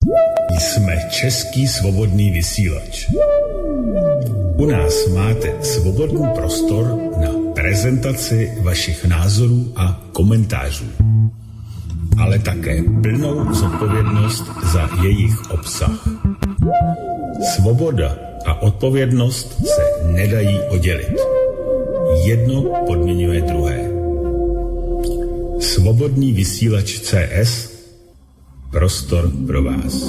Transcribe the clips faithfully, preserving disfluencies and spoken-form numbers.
Jsme Český svobodný vysílač. U nás máte svobodný prostor na prezentaci vašich názorů a komentářů, ale také plnou zodpovědnost za jejich obsah. Svoboda a odpovědnost se nedají oddělit. Jedno podmiňuje druhé. Svobodný vysílač C S, prostor pro vás.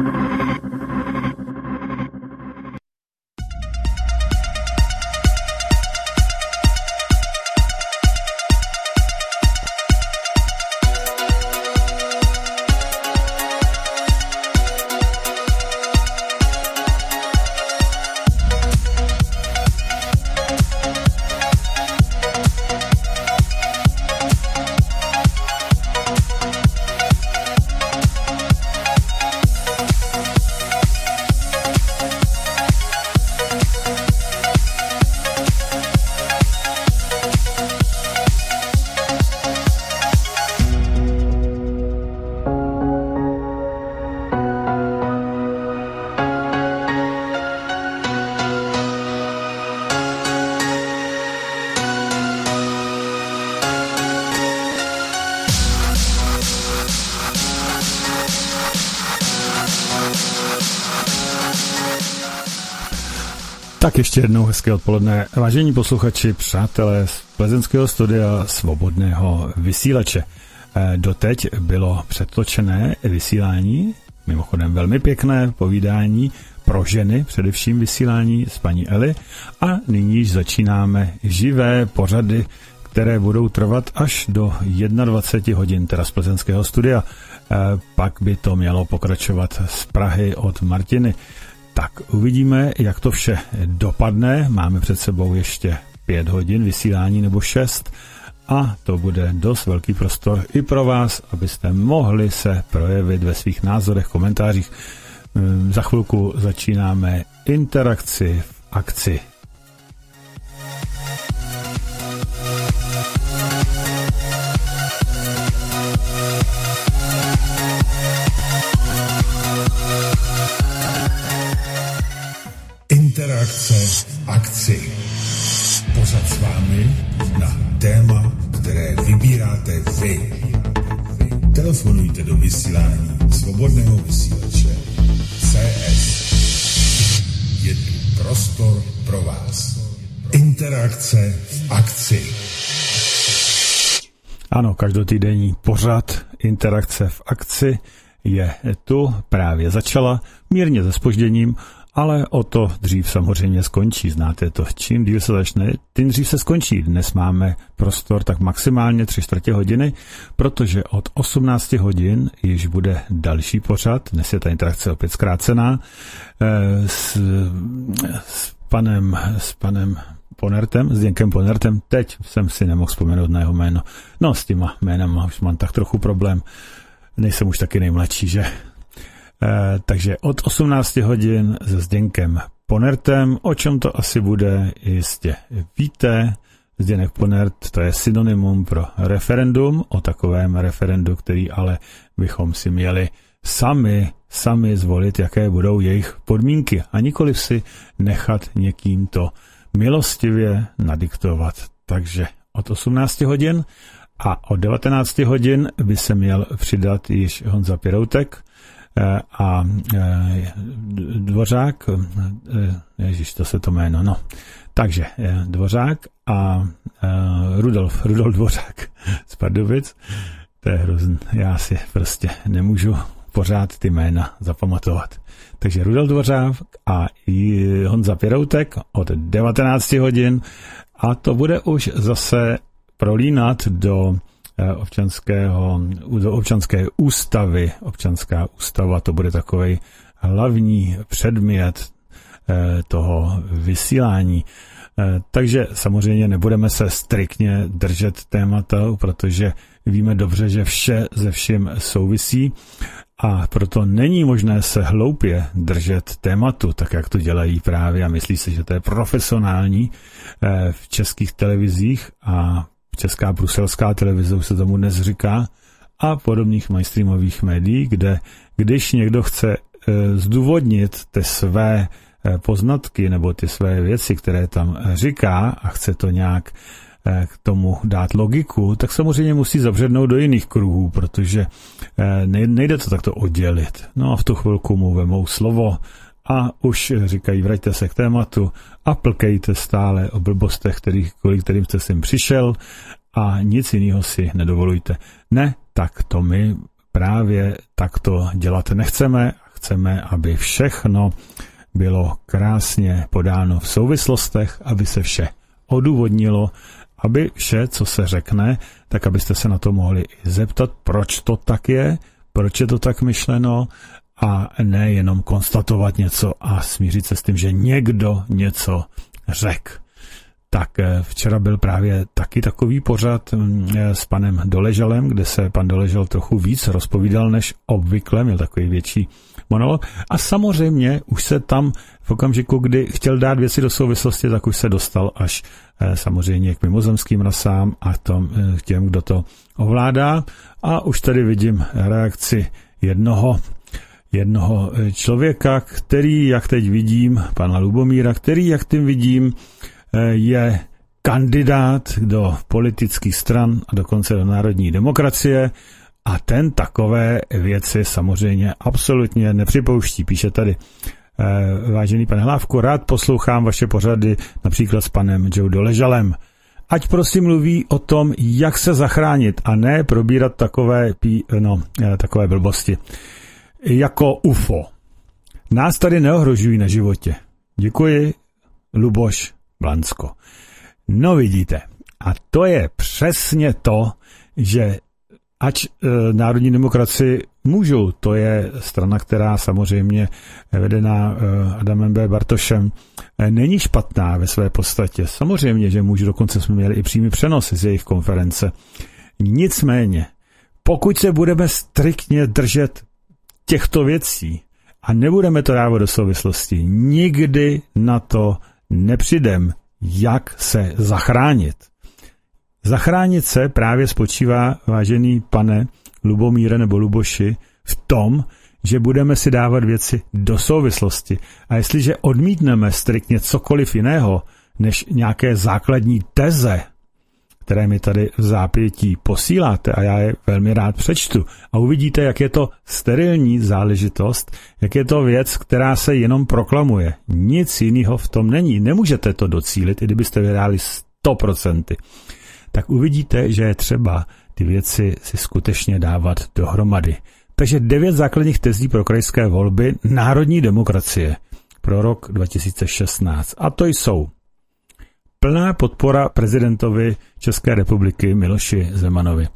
Tak ještě jednou hezké odpoledne. Vážení posluchači, přátelé z plzeňského studia Svobodného vysílače. Doteď bylo předtočené vysílání, mimochodem velmi pěkné povídání pro ženy, především vysílání s paní Eli. A nyní již začínáme živé pořady, které budou trvat až do dvacet jedna hodin, teda z plzeňského studia. Pak by to mělo pokračovat z Prahy od Martiny. Tak uvidíme, jak to vše dopadne. Máme před sebou ještě pět hodin vysílání nebo šest a to bude dost velký prostor i pro vás, abyste mohli se projevit ve svých názorech, komentářích. Za chvilku začínáme interakci v akci. Interakce v akci. Pořad s vámi na téma, které vybíráte vy. Telefonujte do vysílání Svobodného vysílače C S. Je tu prostor pro vás. Interakce v akci. Ano, každotýdenní pořad Interakce v akci je tu, právě začala, mírně se zpožděním, ale o to dřív samozřejmě skončí. Znáte to, čím díl se začne, tím dřív se skončí. Dnes máme prostor tak maximálně tři čtvrtě hodiny, protože od osmnácti hodin již bude další pořad. Dnes je ta interakce opět zkrácená s, s panem, s panem Ponertem, s Zdenkem Ponertem. Teď jsem si nemohl vzpomenout na jeho jméno. No, s těma jménama už mám tak trochu problém. Nejsem už taky nejmladší, že? Eh, takže od osmnácti hodin se Zdenkem Ponertem, o čem to asi bude, jistě víte. Zdeněk Ponert, to je synonymum pro referendum, o takovém referendu, který ale bychom si měli sami, sami zvolit, jaké budou jejich podmínky a nikoliv si nechat někým to milostivě nadiktovat. Takže od osmnácti hodin a od devatenácti hodin by se měl přidat již Honza Piroutek a Dvořák, ježiš, to se to jméno, no. Takže Dvořák a Rudolf, Rudolf Dvořák z Pardubic, to je hrozný, já si prostě nemůžu pořád ty jména zapamatovat. Takže Rudolf Dvořák a Honza Piroutek od devatenácti hodin a to bude už zase prolínat do občanského, do občanské ústavy. Občanská ústava, to bude takovej hlavní předmět toho vysílání. Takže samozřejmě nebudeme se striktně držet témata, protože víme dobře, že vše ze vším souvisí a proto není možné se hloupě držet tématu, tak jak to dělají právě a myslí si, že to je profesionální v českých televizích a česká bruselská televize už se tomu dnes říká a podobných mainstreamových médií, kde když někdo chce zdůvodnit ty své poznatky nebo ty své věci, které tam říká a chce to nějak k tomu dát logiku, tak samozřejmě musí zabřednout do jiných kruhů, protože nejde to takto oddělit. No a v tu chvilku mu vemou slovo a už říkají, vraťte se k tématu a plkejte stále o blbostech, který, kvůli kterým jste sem přišel a nic jiného si nedovolujte. Ne, tak to my právě takto dělat nechceme. Chceme, aby všechno bylo krásně podáno v souvislostech, aby se vše odůvodnilo, aby vše, co se řekne, tak abyste se na to mohli i zeptat, proč to tak je, proč je to tak myšleno a ne jenom konstatovat něco a smířit se s tím, že někdo něco řekl. Tak včera byl právě taky takový pořad s panem Doležalem, kde se pan Doležal trochu víc rozpovídal než obvykle, měl takový větší monolog. A samozřejmě už se tam v okamžiku, kdy chtěl dát věci do souvislosti, tak už se dostal až samozřejmě k mimozemským rasám a tom, k těm, kdo to ovládá. A už tady vidím reakci jednoho jednoho člověka, který, jak teď vidím, pana Lubomíra, který, jak tím vidím, je kandidát do politických stran a dokonce do národní demokracie a ten takové věci samozřejmě absolutně nepřipouští. Píše tady, vážený pane Hlávko, rád poslouchám vaše pořady například s panem Joe Doležalem. Ať prosím mluví o tom, jak se zachránit a ne probírat takové, no, takové blbosti. Jako U F O. Nás tady neohrožují na životě. Děkuji, Luboš Blansko. No vidíte, a to je přesně to, že ač e, národní demokracii můžou, to je strana, která samozřejmě vedená e, Adamem B. Bartošem, e, není špatná ve své podstatě. Samozřejmě, že můžu, dokonce jsme měli i přímý přenos z jejich konference. Nicméně, pokud se budeme striktně držet těchto věcí a nebudeme to dávat do souvislosti, nikdy na to nepřijdem, jak se zachránit. Zachránit se právě spočívá, vážený pane Lubomíre nebo Luboši, v tom, že budeme si dávat věci do souvislosti. A jestliže odmítneme striktně cokoliv jiného, než nějaké základní teze, které mi tady v zápětí posíláte a já je velmi rád přečtu a uvidíte, jak je to sterilní záležitost, jak je to věc, která se jenom proklamuje. Nic jiného v tom není. Nemůžete to docílit, i kdybyste vyhráli sto procent. Tak uvidíte, že je třeba ty věci si skutečně dávat dohromady. Takže devět základních tezí pro krajské volby národní demokracie pro rok dva tisíce šestnáct. A to jsou plná podpora prezidentovi České republiky Miloši Zemanovi.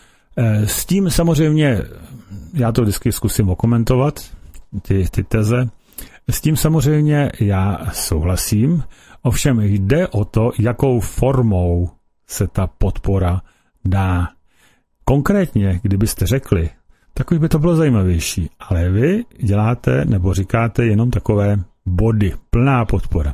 S tím samozřejmě, já to vždycky zkusím okomentovat, ty, ty teze, s tím samozřejmě já souhlasím, ovšem jde o to, jakou formou se ta podpora dá. Konkrétně, kdybyste řekli, tak už by to bylo zajímavější, ale vy děláte nebo říkáte jenom takové body, plná podpora.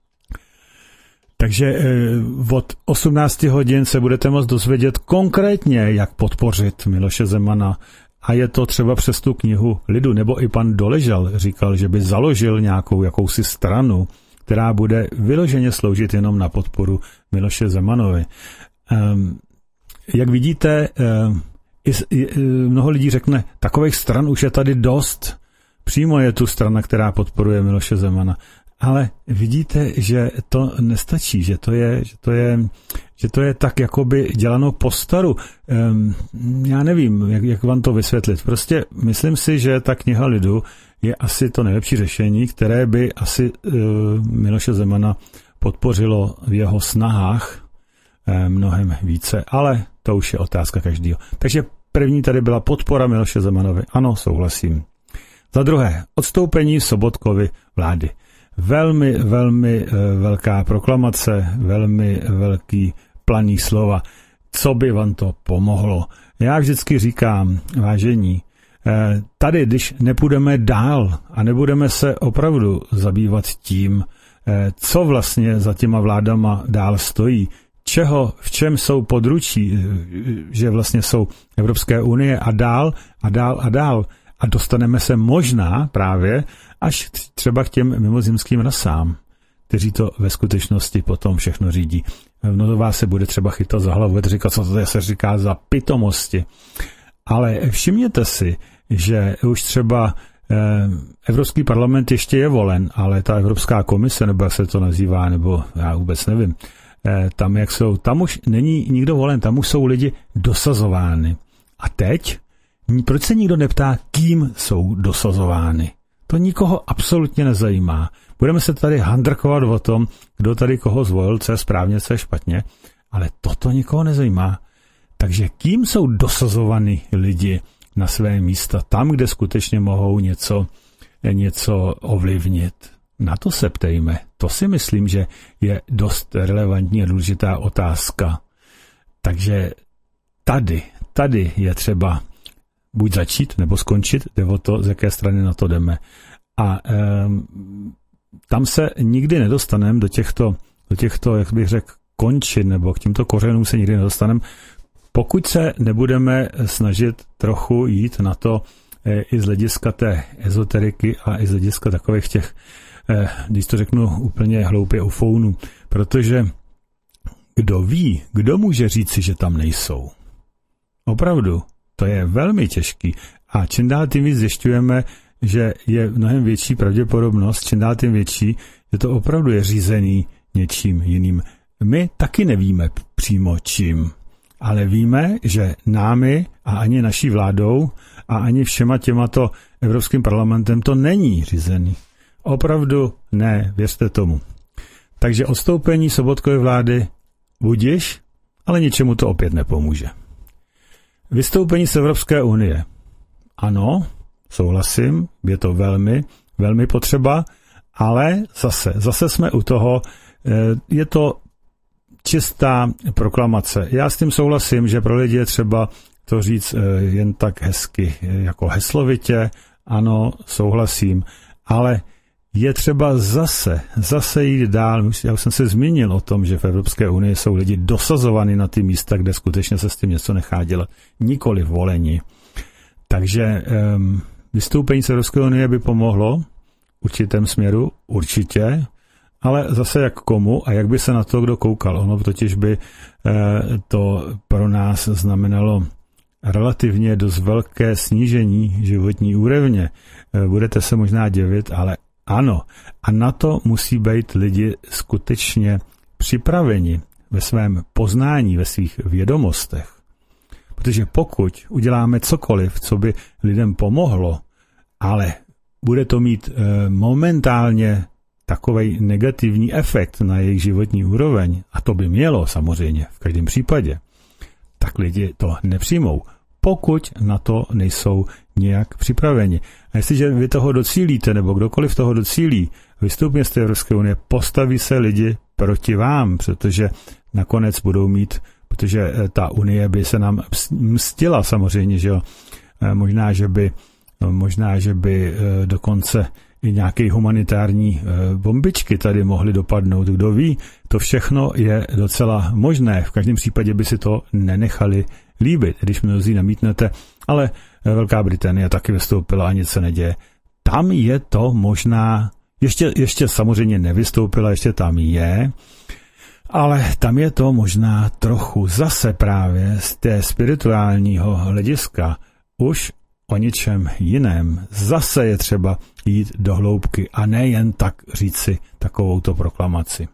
Takže od osmnácti hodin se budete moct dozvědět konkrétně, jak podpořit Miloše Zemana. A je to třeba přes tu knihu Lidu, nebo i pan Doležal říkal, že by založil nějakou jakousi stranu, která bude vyloženě sloužit jenom na podporu Miloše Zemanovi. Um, jak vidíte, um, i, i, mnoho lidí řekne, takových stran už je tady dost. Přímo je tu strana, která podporuje Miloše Zemana. Ale vidíte, že to nestačí, že to je, že to je, že to je tak jakoby děláno po staru. Um, já nevím, jak, jak vám to vysvětlit. Prostě myslím si, že ta kniha Lidu je asi to nejlepší řešení, které by asi uh, Miloše Zemana podpořilo v jeho snahách uh, mnohem více, ale to už je otázka každého. Takže první tady byla podpora Miloše Zemanovi. Ano, souhlasím. Za druhé, odstoupení Sobotkovy vlády. Velmi, velmi velká proklamace, velmi velký planý slova. Co by vám to pomohlo? Já vždycky říkám, vážení, tady, když nepůjdeme dál a nebudeme se opravdu zabývat tím, co vlastně za těma vládama dál stojí, čeho, v čem jsou područí, že vlastně jsou Evropské unie a dál a dál a dál, A dostaneme se možná právě až třeba k těm mimozemským rasám, kteří to ve skutečnosti potom všechno řídí. Mnoho vás se bude třeba chytat za hlavu, bude říkat, co to se říká za pitomosti. Ale všimněte si, že už třeba eh, Evropský parlament ještě je volen, ale ta Evropská komise, nebo jak se to nazývá, nebo já vůbec nevím, eh, tam jak jsou, tam už není nikdo volen, tam už jsou lidi dosazovány. A teď, proč se nikdo neptá, kým jsou dosazovány? To nikoho absolutně nezajímá. Budeme se tady handrkovat o tom, kdo tady koho zvolil, co je správně, co je špatně, ale toto nikoho nezajímá. Takže kým jsou dosazovaní lidi na své místa, tam, kde skutečně mohou něco, něco ovlivnit? Na to se ptejme. To si myslím, že je dost relevantní a důležitá otázka. Takže tady, tady je třeba buď začít, nebo skončit, jde o to, z jaké strany na to jdeme. A um, tam se nikdy nedostaneme do těchto, do těchto, jak bych řekl, končin, nebo k těmto kořenům se nikdy nedostaneme, pokud se nebudeme snažit trochu jít na to eh, i z hlediska té ezoteriky a i z hlediska takových těch, eh, když to řeknu úplně hloupě, ufounů. Protože kdo ví, kdo může říci, že tam nejsou? Opravdu, to je velmi těžký. A čím dál tím víc zjišťujeme, že je mnohem větší pravděpodobnost, čím dál tím větší, že to opravdu je řízený něčím jiným. My taky nevíme přímo čím, ale víme, že námi a ani naší vládou a ani všema těmato Evropským parlamentem to není řízený. Opravdu ne, věřte tomu. Takže odstoupení Sobotkovy vlády budiš, ale ničemu to opět nepomůže. Vystoupení z Evropské unie. Ano, souhlasím, je to velmi, velmi potřeba, ale zase, zase jsme u toho, je to čistá proklamace. Já s tím souhlasím, že pro lidi je třeba to říct jen tak hezky, jako heslovitě, ano, souhlasím, ale je třeba zase, zase jít dál. Já už jsem se zmínil o tom, že v Evropské unii jsou lidi dosazovaní na ty místa, kde skutečně se s tím něco nechá dělat. Nikoli volení. Takže um, vystoupení z Evropské unie by pomohlo v určitém směru, určitě, ale zase jak komu a jak by se na to kdo koukal. Ono totiž by eh, to pro nás znamenalo relativně dost velké snížení životní úrovně. Eh, budete se možná divit, ale ano. A na to musí být lidi skutečně připraveni ve svém poznání, ve svých vědomostech. Protože pokud uděláme cokoliv, co by lidem pomohlo, ale bude to mít e, momentálně takovej negativní efekt na jejich životní úroveň, a to by mělo samozřejmě v každém případě, tak lidi to nepřijmou, pokud na to nejsou nějak připraveni. A jestliže vy toho docílíte, nebo kdokoliv toho docílí, vystoupí z té Evropské unie, postaví se lidi proti vám, protože nakonec budou mít, protože ta unie by se nám mstila samozřejmě, že jo, možná, že by, možná, že by dokonce i nějaké humanitární bombičky tady mohly dopadnout. Kdo ví, to všechno je docela možné. V každém případě by si to nenechali líbit, když mnozí namítnete, ale Velká Británie taky vystoupila a nic se neděje. Tam je to možná, ještě, ještě samozřejmě nevystoupila, ještě tam je, ale tam je to možná trochu zase právě z té spirituálního hlediska už o ničem jiném. Zase je třeba jít do hloubky a ne jen tak říci takovouto proklamaci.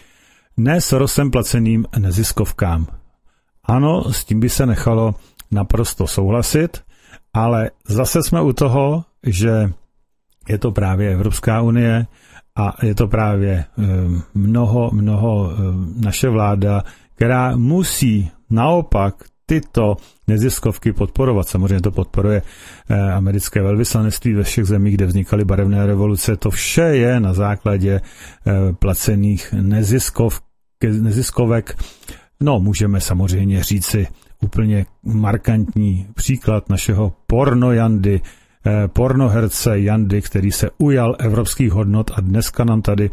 Ne Sorosem placeným neziskovkám. Ano, s tím by se nechalo naprosto souhlasit, ale zase jsme u toho, že je to právě Evropská unie a je to právě mnoho, mnoho naše vláda, která musí naopak tyto neziskovky podporovat. Samozřejmě to podporuje americké velvyslanectví ve všech zemích, kde vznikaly barevné revoluce. To vše je na základě placených neziskov, neziskovek. No, můžeme samozřejmě říci úplně markantní příklad našeho porno Jandy, pornoherce Jandy, který se ujal evropských hodnot a dneska nám tady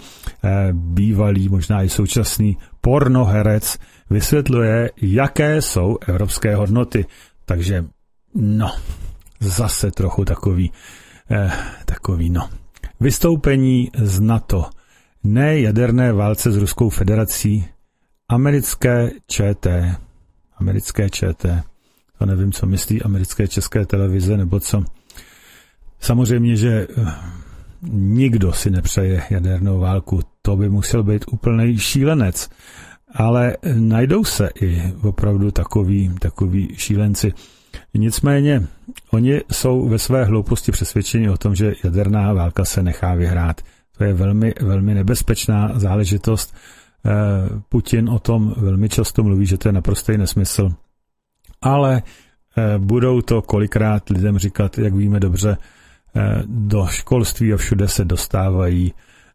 bývalý, možná i současný pornoherec vysvětluje, jaké jsou evropské hodnoty. Takže no, zase trochu takový, eh, takový no. Vystoupení z NATO, ne jaderné válce s Ruskou federací, americké ČT, americké ČT, to nevím, co myslí americké České televize, nebo co. Samozřejmě, že nikdo si nepřeje jadernou válku, to by musel být úplný šílenec, ale najdou se i opravdu takový, takový šílenci. Nicméně, oni jsou ve své hlouposti přesvědčeni o tom, že jaderná válka se nechá vyhrát. To je velmi, velmi nebezpečná záležitost. Putin o tom velmi často mluví, že to je naprostý nesmysl. Ale budou to kolikrát lidem říkat, jak víme dobře, do školství a všude se dostávají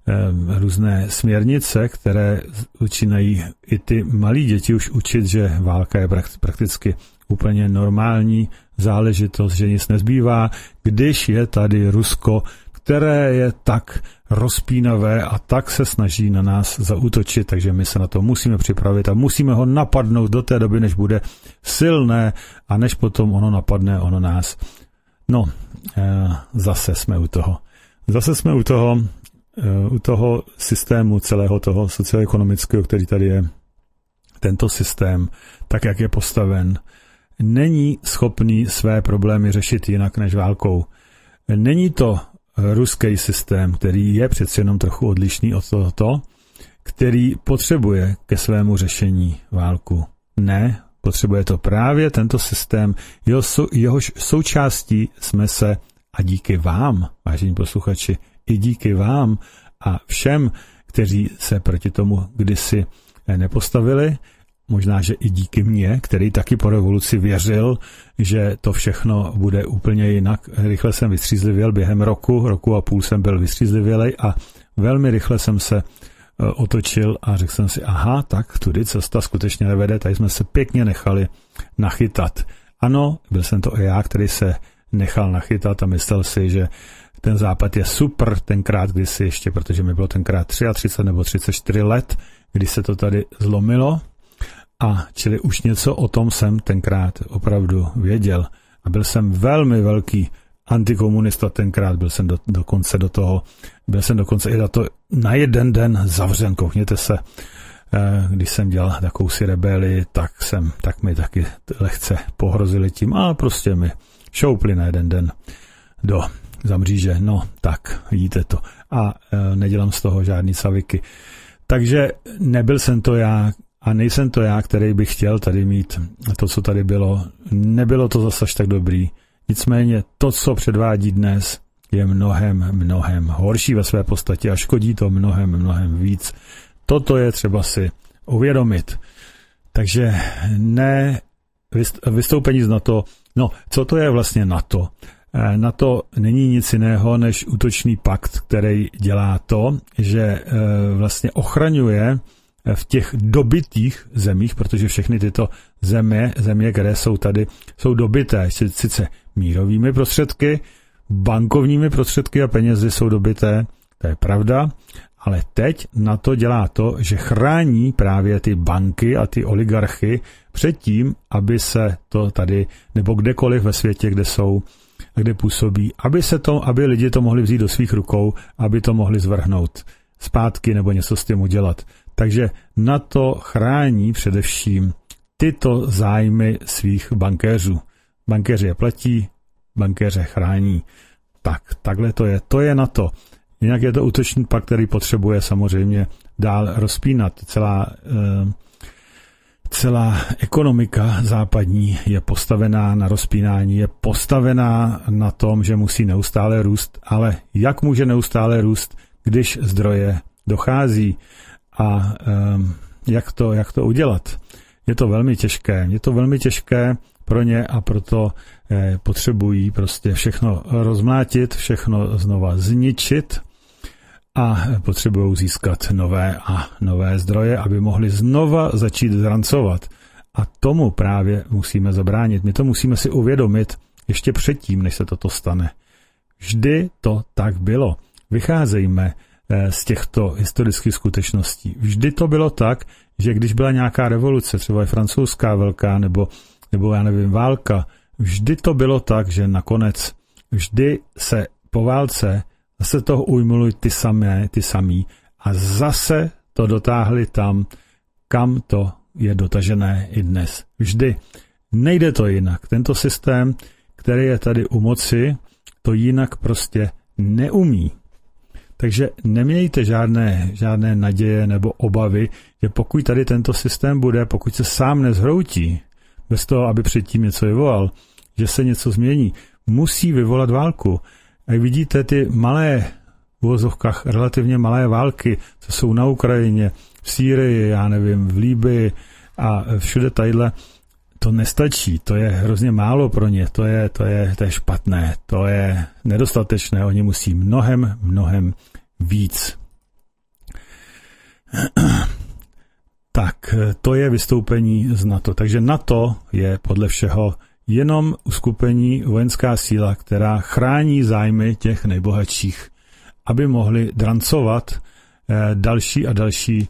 různé směrnice, které začínají i ty malí děti už učit, že válka je prakticky úplně normální záležitost, že nic nezbývá, když je tady Rusko, které je tak rozpínavé a tak se snaží na nás zaútočit, takže my se na to musíme připravit a musíme ho napadnout do té doby, než bude silné a než potom ono napadne ono nás. No, zase jsme u toho. Zase jsme u toho, u toho systému celého toho socioekonomického, který tady je. Tento systém, tak jak je postaven, není schopný své problémy řešit jinak než válkou. Není to ruský systém, který je přeci jenom trochu odlišný od tohoto, který potřebuje ke svému řešení válku. Ne, potřebuje to právě tento systém, jeho, jehož součástí jsme se a díky vám, vážení posluchači, i díky vám a všem, kteří se proti tomu kdysi nepostavili, možná, že i díky mně, který taky po revoluci věřil, že to všechno bude úplně jinak. Rychle jsem vystřízlivěl během roku, roku a půl jsem byl vystřízlivělej a velmi rychle jsem se otočil a řekl jsem si, aha, tak tudy cesta skutečně nevede, tady jsme se pěkně nechali nachytat. Ano, byl jsem to i já, který se nechal nachytat a myslel si, že ten západ je super, tenkrát kdysi ještě, protože mi bylo tenkrát třicet tři nebo třicet čtyři let, kdy se to tady zlomilo. A čili už něco o tom jsem tenkrát opravdu věděl. A byl jsem velmi velký antikomunista tenkrát, byl jsem do, dokonce do toho, byl jsem dokonce i na to na jeden den zavřen, koukněte se, když jsem dělal takovou si rebelii, tak jsem, tak mi taky lehce pohrozili tím a prostě mi šoupli na jeden den do zamříže, no tak, vidíte to. A e, nedělám z toho žádný saviky. Takže nebyl jsem to já, a nejsem to já, který bych chtěl tady mít to, co tady bylo. Nebylo to zase tak dobrý. Nicméně to, co předvádí dnes, je mnohem, mnohem horší ve své podstatě a škodí to mnohem, mnohem víc. Toto je třeba si uvědomit. Takže ne vystoupení z NATO. No, co to je vlastně NATO? NATO není nic jiného než útočný pakt, který dělá to, že vlastně ochraňuje v těch dobytých zemích, protože všechny tyto země, země, které jsou tady, jsou dobyté, sice mírovými prostředky, bankovními prostředky a penězi jsou dobyté, to je pravda, ale teď na to dělá to, že chrání právě ty banky a ty oligarchy před tím, aby se to tady, nebo kdekoliv ve světě, kde jsou, kde působí, aby se to, aby lidi to mohli vzít do svých rukou, aby to mohli zvrhnout zpátky nebo něco s tím udělat. Takže NATO chrání především tyto zájmy svých bankéřů. Bankéři je platí, bankéře chrání. Tak, takhle to je. To je NATO. Jinak je to útočný pakt, který potřebuje samozřejmě dál rozpínat. Celá, eh, celá ekonomika západní je postavená na rozpínání, je postavená na tom, že musí neustále růst. Ale jak může neustále růst, když zdroje dochází? A um, jak to, jak to udělat? Je to velmi těžké. Je to velmi těžké pro ně a proto eh, potřebují prostě všechno rozmlátit, všechno znova zničit a potřebují získat nové a nové zdroje, aby mohli znova začít zrancovat. A tomu právě musíme zabránit. My to musíme si uvědomit ještě předtím, než se toto stane. Vždy to tak bylo. Vycházejme z těchto historických skutečností. Vždy to bylo tak, že když byla nějaká revoluce, třeba je francouzská velká, nebo, nebo já nevím, válka, vždy to bylo tak, že nakonec vždy se po válce zase toho ujmuli ty samé, ty samí a zase to dotáhli tam, kam to je dotažené i dnes. Vždy. Nejde to jinak. Tento systém, který je tady u moci, to jinak prostě neumí. Takže nemějte žádné, žádné naděje nebo obavy, že pokud tady tento systém bude, pokud se sám nezhroutí, bez toho, aby předtím něco vyvolal, že se něco změní, musí vyvolat válku. A jak vidíte, ty malé v uvozovkách relativně malé války, co jsou na Ukrajině, v Sýrii, já nevím, v Líbii a všude tadyhle, to nestačí, to je hrozně málo pro ně, to je, to je, to je špatné, to je nedostatečné, oni musí mnohem, mnohem víc. Tak, to je vystoupení z NATO. Takže NATO je podle všeho jenom uskupení, vojenská síla, která chrání zájmy těch nejbohatších, aby mohli drancovat další a další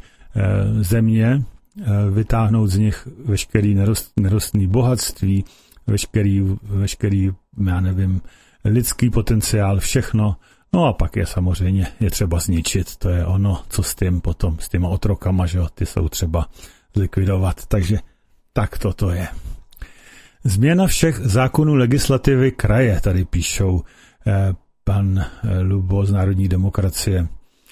země, vytáhnout z nich veškerý nerost, nerostný bohatství, veškerý, veškerý, já nevím, lidský potenciál, všechno. No a pak je samozřejmě je třeba zničit. To je ono, co s tím potom, s těma otrokama, že jo, ty jsou třeba zlikvidovat. Takže tak toto je. Změna všech zákonů legislativy kraje, tady píšou eh, pan Lubo z Národní demokracie.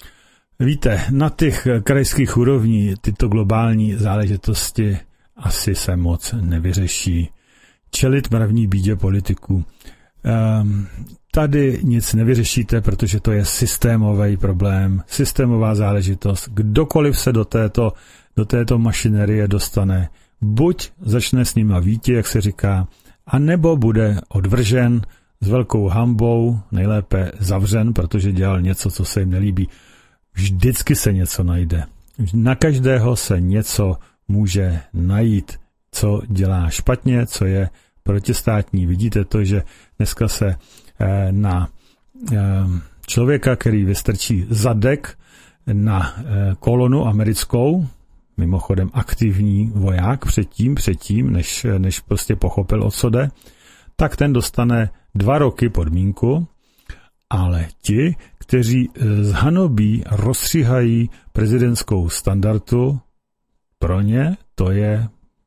Víte, na těch krajských úrovní tyto globální záležitosti asi se moc nevyřeší. Čelit mravní bídě politiků. Um, tady nic nevyřešíte, protože to je systémový problém, systémová záležitost. Kdokoliv se do této, do této mašinerie dostane, buď začne s nima víti, jak se říká, anebo bude odvržen s velkou hanbou, nejlépe zavřen, protože dělal něco, co se jim nelíbí. Vždycky se něco najde. Na každého se něco může najít, co dělá špatně, co je protistátní. Vidíte to, že dneska se eh, na eh, člověka, který vystrčí zadek na eh, kolonu americkou, mimochodem aktivní voják předtím, předtím, než, než prostě pochopil, o co jde, tak ten dostane dva roky podmínku, ale ti, kteří zhanobí, rozstříhají prezidentskou standardu, pro ně to je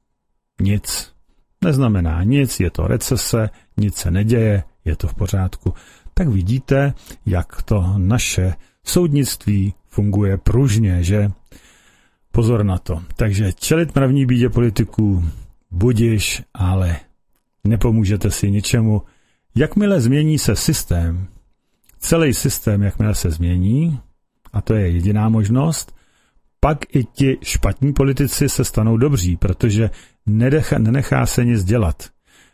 nic. Neznamená nic, je to recese, nic se neděje, je to v pořádku. Tak vidíte, jak to naše soudnictví funguje pružně, že? Pozor na to. Takže čelit mravní bídě politiků budiš, ale nepomůžete si ničemu. Jakmile změní se systém, celý systém, jakmile se změní, a to je jediná možnost, pak i ti špatní politici se stanou dobří, protože nedechá, nenechá se nic dělat.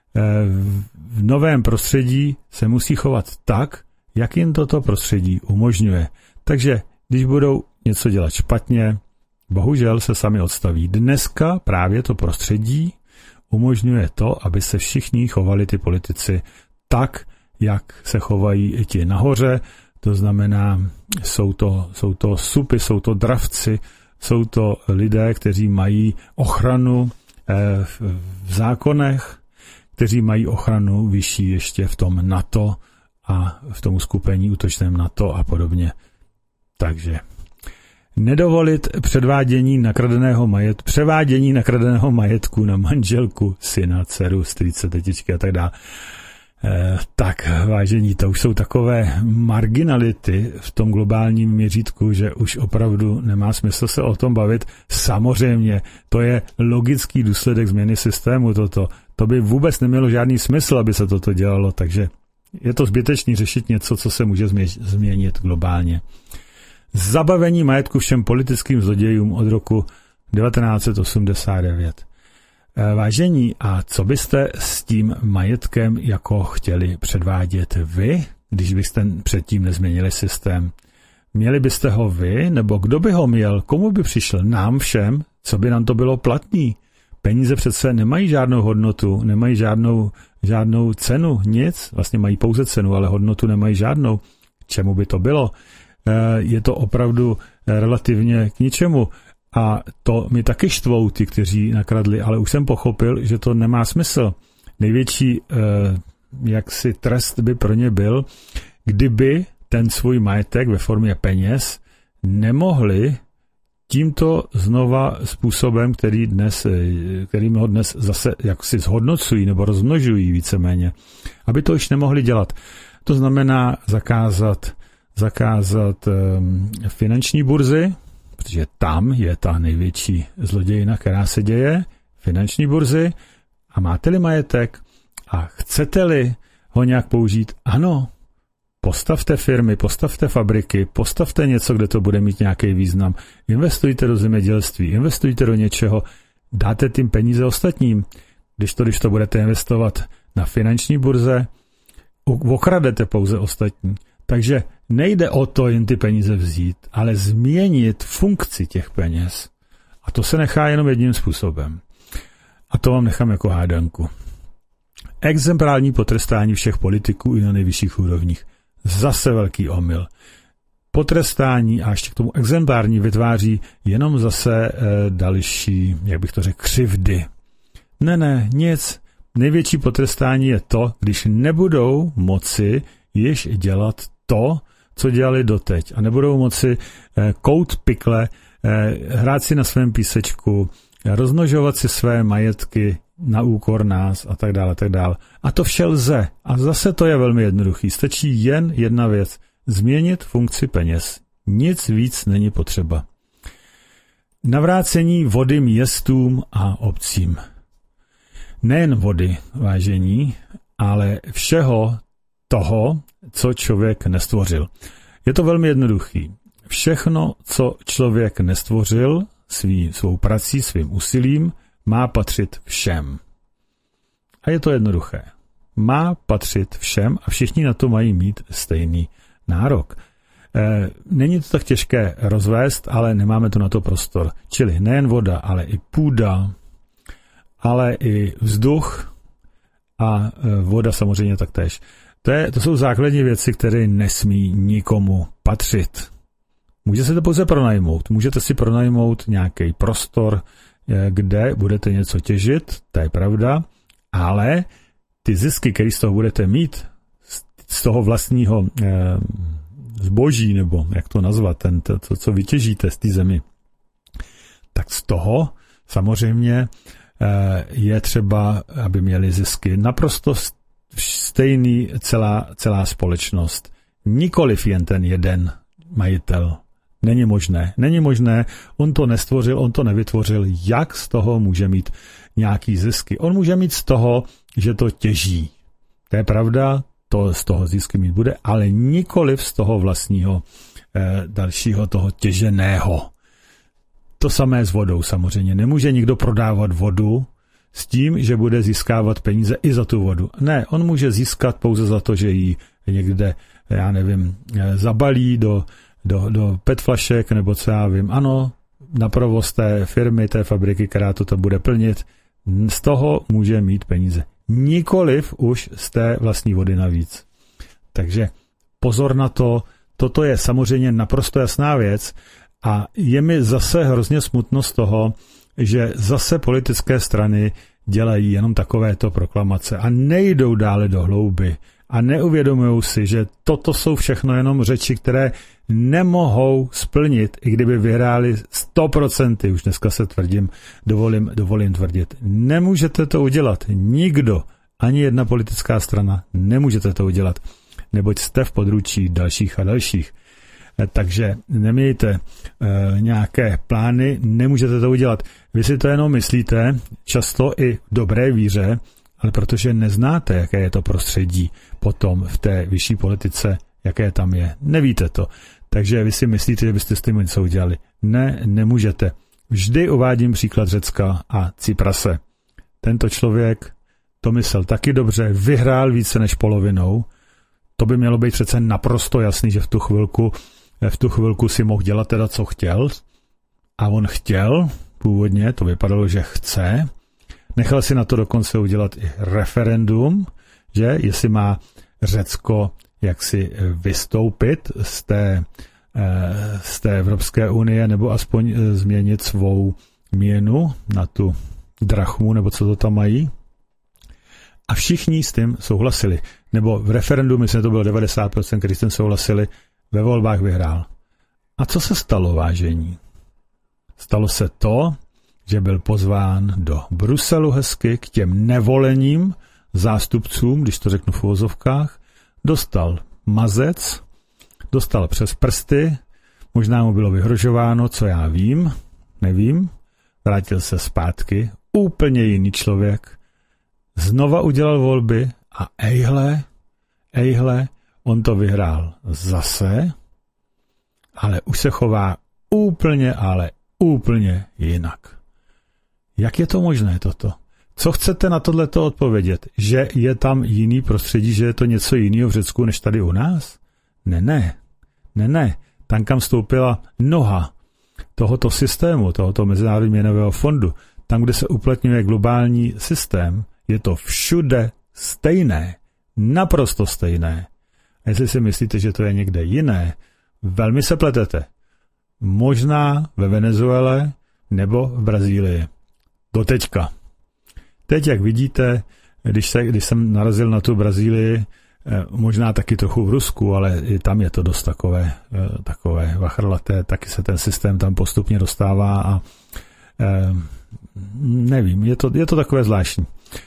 V novém prostředí se musí chovat tak, jak jim toto prostředí umožňuje. Takže když budou něco dělat špatně, bohužel se sami odstaví. Dneska právě to prostředí umožňuje to, aby se všichni chovali ty politici tak, jak se chovají i ti nahoře, to znamená, jsou to, jsou to supy, jsou to dravci, jsou to lidé, kteří mají ochranu eh, v zákonech, kteří mají ochranu vyšší ještě v tom NATO a v tom uskupení útočném NATO a podobně. Takže nedovolit předvádění nakradeného majetku, převádění nakradeného majetku na manželku, syna, dceru, strýce, tetičky a tak dále. Eh, tak, vážení, to už jsou takové marginality v tom globálním měřítku, že už opravdu nemá smysl se o tom bavit. Samozřejmě, to je logický důsledek změny systému toto. To by vůbec nemělo žádný smysl, aby se toto dělalo, takže je to zbytečný řešit něco, co se může změnit globálně. Zabavení majetku všem politickým zlodějům od roku devatenáct set osmdesát devět. Vážení, a co byste s tím majetkem jako chtěli předvádět vy, když byste předtím nezměnili systém? Měli byste ho vy, nebo kdo by ho měl? Komu by přišel? Nám všem? Co by nám to bylo platný? Peníze přece nemají žádnou hodnotu, nemají žádnou, žádnou cenu, nic. Vlastně mají pouze cenu, ale hodnotu nemají žádnou. Čemu by to bylo? Je to opravdu relativně k ničemu. A to mi taky štvou ty, kteří nakradli, ale už jsem pochopil, že to nemá smysl. největší eh, jaksi trest by pro ně byl, kdyby ten svůj majetek ve formě peněz nemohli tímto znova způsobem, který dnes, kterým ho dnes zase jaksi zhodnocují nebo rozmnožují víceméně, aby to už nemohli dělat. To znamená zakázat, zakázat um, finanční burzy, protože tam je ta největší zlodějina, která se děje, finanční burzy, a máte-li majetek a chcete-li ho nějak použít, ano, postavte firmy, postavte fabriky, postavte něco, kde to bude mít nějaký význam. Investujte do zemědělství, investujte do něčeho, dáte tím peníze ostatním. Když to, když to budete investovat na finanční burze, okradete pouze ostatní. Takže nejde o to jen ty peníze vzít, ale změnit funkci těch peněz. A to se nechá jenom jedním způsobem. A to vám nechám jako hádanku. Exemplární potrestání všech politiků i na nejvyšších úrovních. Zase velký omyl. Potrestání a ještě k tomu exemplární vytváří jenom zase e, další, jak bych to řekl, křivdy. Ne, ne, nic. Největší potrestání je to, když nebudou moci již dělat to, co dělali doteď. A nebudou moci e, kout pikle, e, hrát si na svém písečku, rozmnožovat si své majetky na úkor nás a tak dále, tak dále. A to vše lze. A zase to je velmi jednoduchý. Stačí jen jedna věc. Změnit funkci peněz. Nic víc není potřeba. Navrácení vody městům a obcím. Nejen vody, vážení, ale všeho toho, co člověk nestvořil. Je to velmi jednoduchý. Všechno, co člověk nestvořil svý, svou prací, svým úsilím, má patřit všem. A je to jednoduché. Má patřit všem a všichni na to mají mít stejný nárok. E, není to tak těžké rozvést, ale nemáme tu na to prostor. Čili nejen voda, ale i půda, ale i vzduch a e, voda samozřejmě taktéž. To, je, to jsou základní věci, které nesmí nikomu patřit. Můžete si to pouze pronajmout. Můžete si pronajmout nějaký prostor, kde budete něco těžit, to je pravda, ale ty zisky, které z toho budete mít, z toho vlastního eh, zboží, nebo jak to nazvat, ten, to, to, co vytěžíte z té zemi, tak z toho samozřejmě eh, je třeba, aby měli zisky naprosto stejný celá, celá společnost. Nikoliv jen ten jeden majitel. Není možné. Není možné, on to nestvořil, on to nevytvořil, jak z toho může mít nějaký zisky. On může mít z toho, že to těží. To je pravda, to z toho zisky mít bude, ale nikoliv z toho vlastního eh, dalšího toho těženého. To samé s vodou samozřejmě. Nemůže nikdo prodávat vodu s tím, že bude získávat peníze i za tu vodu. Ne, on může získat pouze za to, že ji někde, já nevím, zabalí do Do, do pet flašek, nebo co já vím, ano, na provoz té firmy, té fabriky, která toto bude plnit, z toho může mít peníze. Nikoliv už z té vlastní vody navíc. Takže pozor na to, toto je samozřejmě naprosto jasná věc a je mi zase hrozně smutno z toho, že zase politické strany dělají jenom takovéto proklamace a nejdou dále do hlouby a neuvědomují si, že toto jsou všechno jenom řeči, které nemohou splnit, i kdyby vyhráli sto procent, už dneska se tvrdím, dovolím, dovolím tvrdit. Nemůžete to udělat. Nikdo, ani jedna politická strana, nemůžete to udělat, neboť jste v područí dalších a dalších. Takže nemějte e, nějaké plány, nemůžete to udělat. Vy si to jenom myslíte, často i v dobré víře, ale protože neznáte, jaké je to prostředí potom v té vyšší politice, jaké tam je. Nevíte to. Takže vy si myslíte, že byste s tím něco udělali. Ne, nemůžete. Vždy uvádím příklad Řecka a Cyprase. Tento člověk to myslel taky dobře, vyhrál více než polovinou. To by mělo být přece naprosto jasný, že v tu chvilku, v tu chvilku si mohl dělat teda, co chtěl. A on chtěl, původně to vypadalo, že chce. Nechal si na to dokonce udělat i referendum, že jestli má Řecko jaksi vystoupit z té, z té Evropské unie nebo aspoň změnit svou měnu na tu drachmu, nebo co to tam mají. A všichni s tím souhlasili. Nebo v referendu, myslím, to bylo devadesát procent, kteří s tím souhlasili, ve volbách vyhrál. A co se stalo, vážení? Stalo se to, že byl pozván do Bruselu hezky k těm nevoleným zástupcům, když to řeknu v uvozovkách, dostal mazec, dostal přes prsty, možná mu bylo vyhrožováno, co já vím, nevím, vrátil se zpátky, úplně jiný člověk, znova udělal volby a ejhle, ejhle, on to vyhrál zase, ale už se chová úplně, ale úplně jinak. Jak je to možné toto? Co chcete na tohleto odpovědět? Že je tam jiný prostředí, že je to něco jiného v Řecku, než tady u nás? Ne, ne, ne, ne. Tam, kam vstoupila noha tohoto systému, tohoto Mezinárodního měnového fondu, tam, kde se uplatňuje globální systém, je to všude stejné, naprosto stejné. A jestli si myslíte, že to je někde jiné, velmi se pletete. Možná ve Venezuele nebo v Brazílii. Do teďka. Teď, jak vidíte, když, se, když jsem narazil na tu Brazílii, možná taky trochu v Rusku, ale i tam je to dost takové, takové vachrlaté, taky se ten systém tam postupně dostává a eh, nevím, je to, je to takové zvláštní.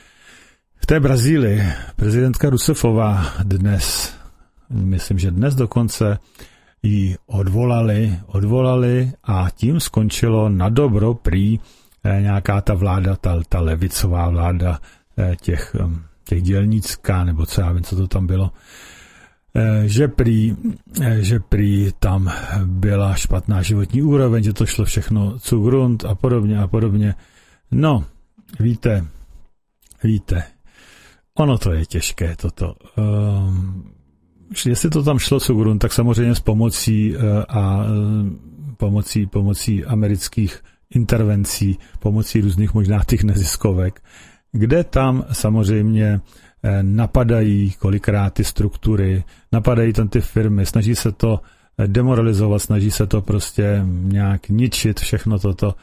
V té Brazílii prezidentka Rousseffová dnes, myslím, že dnes dokonce, ji odvolali, odvolali a tím skončilo na dobro prý eh, nějaká ta vláda, ta, ta levicová vláda eh, těch, těch dělnická, nebo co já vím, co to tam bylo, eh, že prý, eh, že prý tam byla špatná životní úroveň, že to šlo všechno zugrund a podobně a podobně. No, víte, víte, ono to je těžké, toto. Um, Jestli to tam šlo zugrund, tak samozřejmě s pomocí a pomocí, pomocí amerických intervencí, pomocí různých možná těch neziskovek, kde tam samozřejmě napadají kolikrát ty struktury, napadají tam ty firmy, snaží se to demoralizovat, snaží se to prostě nějak ničit, všechno toto.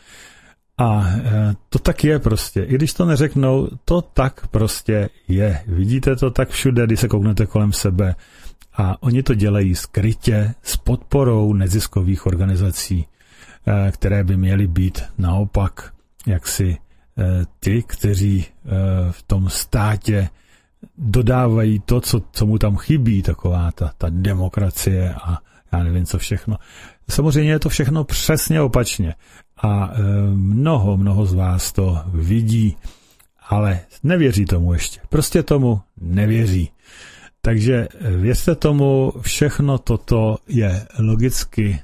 A to tak je prostě. I když to neřeknou, to tak prostě je. Vidíte to tak všude, když se kouknete kolem sebe. A oni to dělají skrytě s podporou neziskových organizací, které by měly být naopak jaksi ty, kteří v tom státě dodávají to, co, co mu tam chybí, taková ta, ta demokracie a já nevím co všechno. Samozřejmě je to všechno přesně opačně a mnoho, mnoho z vás to vidí, ale nevěří tomu ještě. Prostě tomu nevěří. Takže věřte tomu, všechno toto je logicky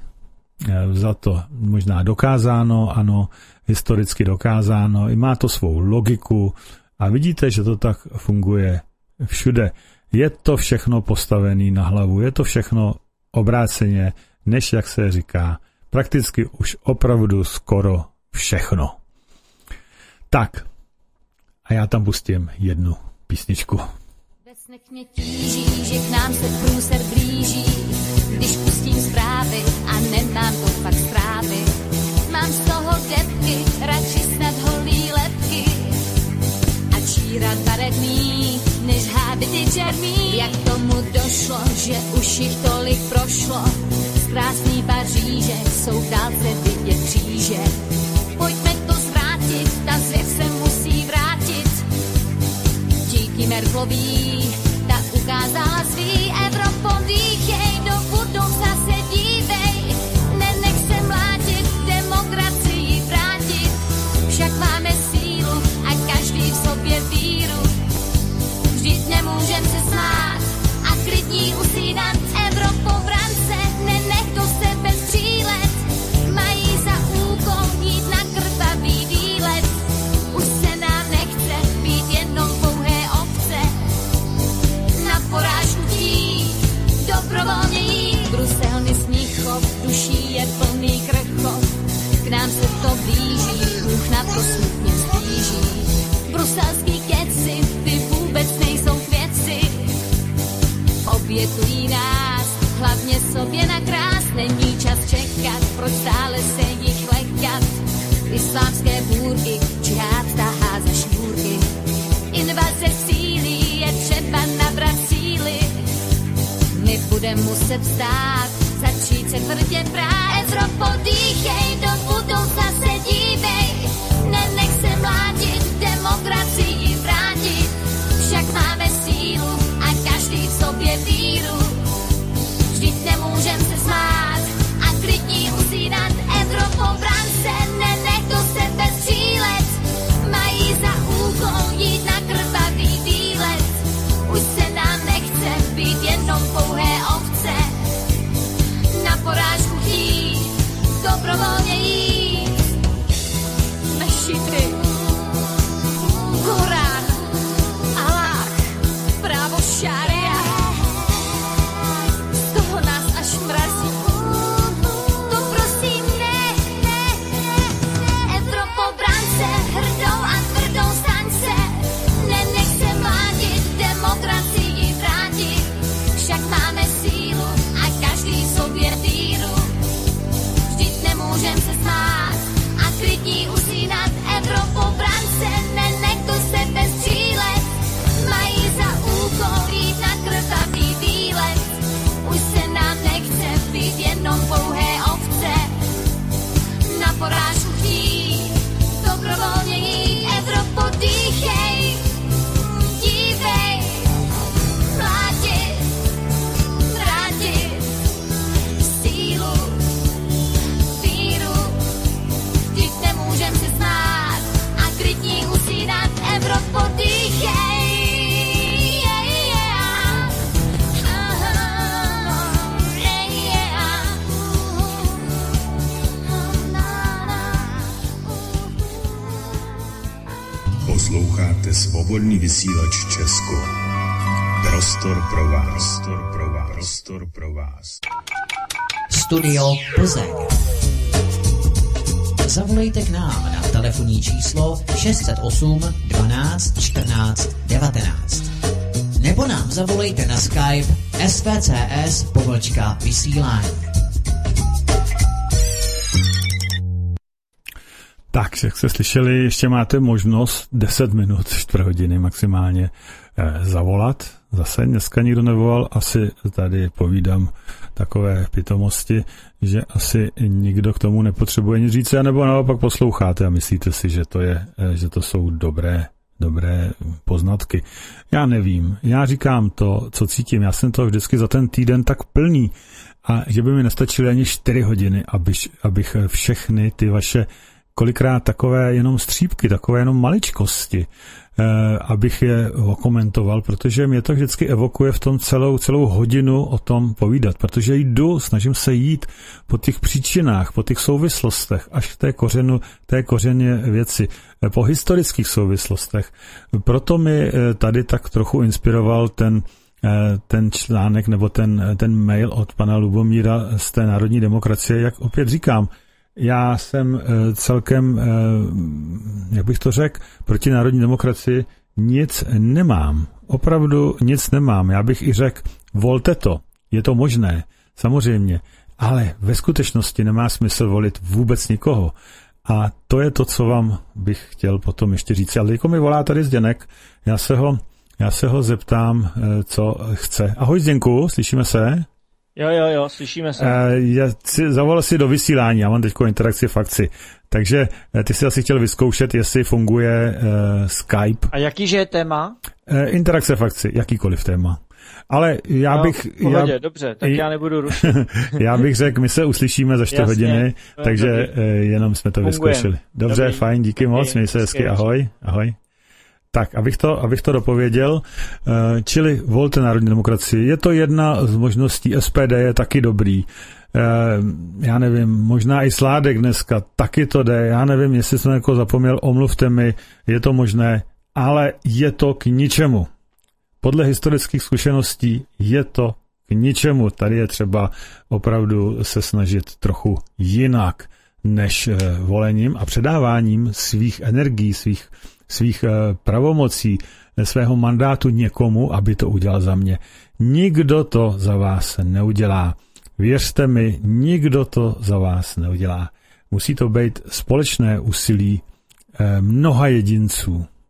za to možná dokázáno, ano, historicky dokázáno, i má to svou logiku a vidíte, že to tak funguje všude. Je to všechno postavené na hlavu, je to všechno obráceně, než jak se říká, prakticky už opravdu skoro všechno. Tak, a já tam pustím jednu písničku. Nech mě tíží, že k nám se průser blíží, když pustím zprávy a nemám to fakt zprávy. Mám z toho depky, radši snad holí lepky a čírat barevný, než hábity černý. Jak tomu došlo, že už jich tolik prošlo, z krásný Paříže jsou v dálce vidět kříže. Pojďme to zvrátit, ta zvěř se musí vrátit. Díky Merklový, ta ukázala svý Evropou, dýchej, do budoucna se dívej, nenech se mlátit, demokracii vrátit, však máme sílu a každý v sobě víru, vždyť nemůžem se smát a klidní usínat, Evropou v rance, nenech do sebe střílet, mají za úkol jít na krvavý výlet, už se nám nechce být jenom pouhé ovce, na porážku tí, dobrovolně jít. Brusel mi Smíchov, duší je plný krchov, k nám se to blíží, Bůh na to smutně splíží. Bruselský keci, ty vůbec nejsou k věci, obětují nás, hlavně sobě na krás, není čas čekat, proč stále se jich lekat. Islámské bůrky, džihad tahá za šňůrky, invaze síly, bude muset vstát, začít se tvrdě brát. Evropo, dýchej, do budoucna se dívej, nenech se mlátit, demokracii vrátit. Však máme sílu a každý v sobě víru, vždyť nemůžem se smát a klidní usínat. Evropo, brán se, nenech do sebe střílet, mají za úkol jít na krvavý výlet. Už se nám nechce být jenom pouhé ovce, na porážku chtít, dobrovolně jít. Mešity, Korán, Alách, právo šária, z toho nás až mrazí. To prosím ne, ne, ne, ne. Evropo, brán se, hrdou a tvrdou staň se, nenech se mlátit, demokracii vrátit. Však máme sílu a každý sobě víru, vždyť nemůžem se smát a klidní usínat. Evropo, brán se, nenech do sebe střílet, mají za úkol jít na krvavý výlet. Už se nám nechce být jenom pouhé ovce, na porážku chtít, dobrovolně jít. Evropo, dýchej, dívej, mlátit, vrátit sílu, víru, vždyť nemůžem se smát a klidní usínat. Evropo, dýchej, yeah, yeah. Aha, yeah, yeah. Na, na. Posloucháte Svobodný vysílač Česko. Prostor pro vás. Prostor pro vás. Prostor pro vás. Studio Plzeň. Zavolejte k nám na telefonní číslo šest set osm dvanáct čtrnáct devatenáct. Nebo nám zavolejte na Skype S V C S pomlčka vysílání. Tak, jak jste slyšeli, ještě máte možnost deset minut, čtvrt hodiny maximálně eh, zavolat. Zase dneska nikdo nevolal, asi tady povídám takové pitomosti, že asi nikdo k tomu nepotřebuje nic říct, nebo naopak posloucháte a myslíte si, že to je, eh, že to jsou dobré, dobré poznatky. Já nevím, já říkám to, co cítím, já jsem to vždycky za ten týden tak plný a že by mi nestačily ani čtyři hodiny, abych, abych všechny ty vaše kolikrát takové jenom střípky, takové jenom maličkosti, eh, abych je okomentoval, protože mě to vždycky evokuje v tom celou, celou hodinu o tom povídat, protože jdu, snažím se jít po těch příčinách, po těch souvislostech, až k té kořenu, té kořeně věci, eh, po historických souvislostech. Proto mi eh, tady tak trochu inspiroval ten eh, ten článek nebo ten, ten mail od pana Lubomíra z té Národní demokracie, jak opět říkám, já jsem celkem, jak bych to řekl, proti národní demokracii nic nemám. Opravdu nic nemám. Já bych i řekl, volte to. Je to možné, samozřejmě. Ale ve skutečnosti nemá smysl volit vůbec nikoho. A to je to, co vám bych chtěl potom ještě říct. Ale jako mi volá tady Zdeněk, já se ho, já se ho zeptám, co chce. Ahoj Zdenku, slyšíme se? Jo, jo, jo, slyšíme se. Já si zavolal si do vysílání, já mám teď interakci v akci. Takže ty jsi asi chtěl vyzkoušet, jestli funguje uh, Skype. A jakýže je téma? Uh, interakce v akci, jakýkoliv téma. Ale já no, bych... V pohodě, já, dobře, tak já nebudu rušit. Já bych řekl, my se uslyšíme za čtyři hodiny, takže uh, jenom jsme to Fungujem. vyzkoušeli. Dobře, dobrý. Fajn, díky dobrý. moc, měj se hezky, ahoj, ahoj. Tak, abych to, abych to dopověděl, čili volte národní demokracii. Je to jedna z možností, S P D je taky dobrý. Já nevím, možná i Sládek dneska, taky to jde, já nevím, jestli jsem jako zapomněl, omluvte mi, je to možné, ale je to k ničemu. Podle historických zkušeností je to k ničemu. Tady je třeba opravdu se snažit trochu jinak, než volením a předáváním svých energií, svých svých pravomocí, svého mandátu někomu, aby to udělal za mě. Nikdo to za vás neudělá. Věřte mi, nikdo to za vás neudělá. Musí to být společné úsilí mnoha jedinců.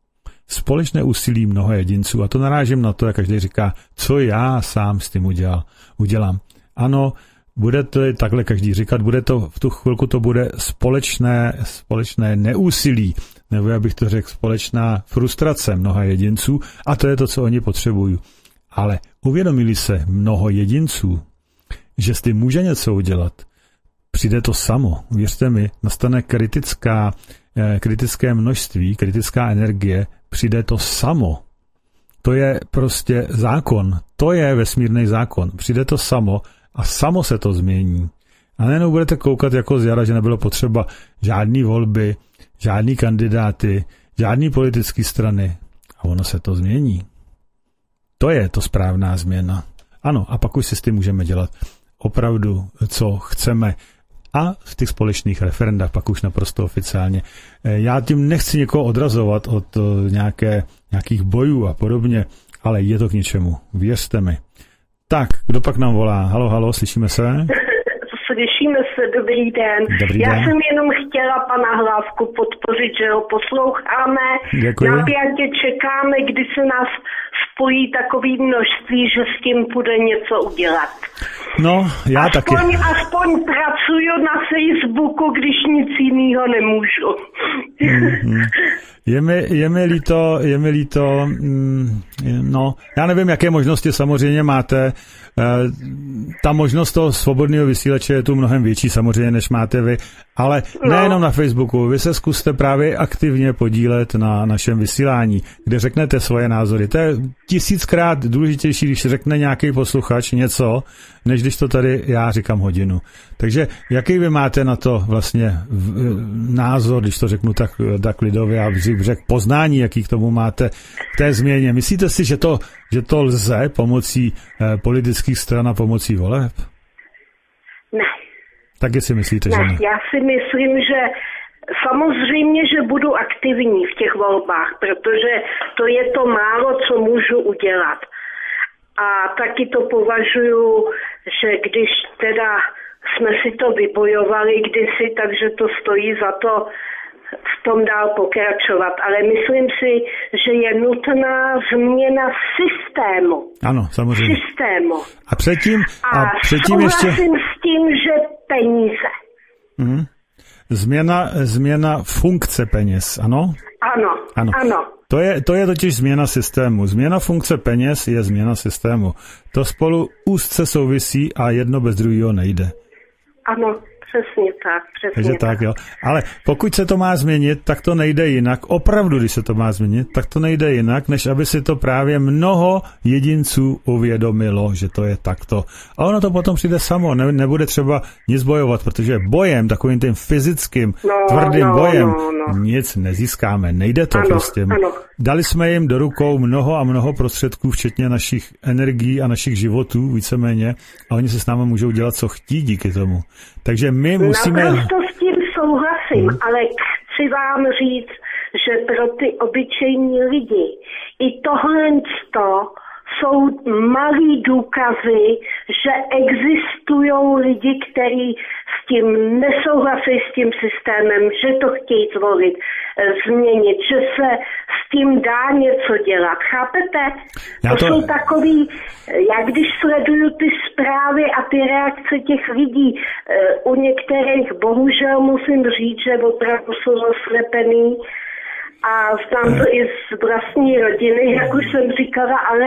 společné úsilí mnoha jedinců. A to narážím na to, jak každý říká, co já sám s tím udělal, udělám. Ano, bude to takhle každý říkat, bude to, v tu chvilku to bude společné, společné neúsilí, nebo já bych to řekl, společná frustrace mnoha jedinců a to je to, co oni potřebují. Ale uvědomili se mnoho jedinců, že s tím může něco udělat, přijde to samo. Věřte mi, nastane kritická, kritické množství, kritická energie, přijde to samo. To je prostě zákon, to je vesmírný zákon. Přijde to samo a samo se to změní. A nejenom budete koukat jako z jara, že nebylo potřeba žádný volby, žádný kandidáty, žádný politické strany. A ono se to změní. To je to správná změna. Ano, a pak už si s tím můžeme dělat opravdu, co chceme. A v těch společných referendách pak už naprosto oficiálně. Já tím nechci někoho odrazovat od nějaké, nějakých bojů a podobně, ale je to k ničemu. Věřte mi. Tak, kdo pak nám volá? Halo, halo, slyšíme se? Slyšíme se, dobrý den. Dobrý Já den. jsem jenom chtěla pana Hlávku podpořit, že ho posloucháme. Děkuji. Napjatě čekáme, kdy se nás spojí takový množství, že s tím půjde něco udělat. No, já aspoň, taky. Aspoň pracuju na Facebooku, když nic jiného nemůžu. Mm-hmm. Je mi, je mi líto, je mi líto, mm, no, já nevím, jaké možnosti samozřejmě máte. Ta možnost toho svobodného vysílače je tu mnohem větší samozřejmě, než máte vy, ale no. Nejenom na Facebooku, vy se zkuste právě aktivně podílet na našem vysílání, kde řeknete svoje názory. To je tisíckrát důležitější, když řekne nějaký posluchač něco, než když to tady já říkám hodinu. Takže jaký vy máte na to vlastně názor, když to řeknu tak, tak lidově a řekl poznání, jaký k tomu máte k té změně? Myslíte si, že to, že to lze pomocí eh, politických stran a pomocí voleb? Ne. Taky si myslíte, ne, že ne? Já si myslím, že samozřejmě, že budu aktivní v těch volbách, protože to je to málo, co můžu udělat. A taky to považuji, že když teda jsme si to vybojovali kdysi, takže to stojí za to v tom dál pokračovat. Ale myslím si, že je nutná změna systému. Ano, samozřejmě. Systému. A předtím, a a předtím ještě... s tím, že peníze. Mhm. Změna, změna funkce peněz, ano? Ano, ano. ano. To je, to je totiž změna systému. Změna funkce peněz je změna systému. To spolu úzce souvisí a jedno bez druhého nejde. Ano, přesně tak. Přesně Takže tak, tak, jo. Ale pokud se to má změnit, tak to nejde jinak. Opravdu, když se to má změnit, tak to nejde jinak, než aby si to právě mnoho jedinců uvědomilo, že to je takto. A ono to potom přijde samo. Ne, nebude třeba nic bojovat, protože bojem, takovým tím fyzickým, no, tvrdým no, bojem, no, no. nic nezískáme. Nejde to ano, prostě. Ano. Dali jsme jim do rukou mnoho a mnoho prostředků, včetně našich energií a našich životů, víceméně, a oni si s námi můžou dělat, co chtí díky tomu. Takže my musíme... Naprosto s tím souhlasím, hmm. ale chci vám říct, že pro ty obyčejní lidi i tohle jsou malý důkazy, že existují lidi, kteří s tím nesouhlasí s tím systémem, že to chtějí zvolit, změnit, že se s tím dá něco dělat. Chápete? Já to... to jsou takový, já když sleduju ty zprávy a ty reakce těch lidí, u některých bohužel musím říct, že opravdu jsou oslepený a znám to i z vlastní rodiny, jak už jsem říkala, ale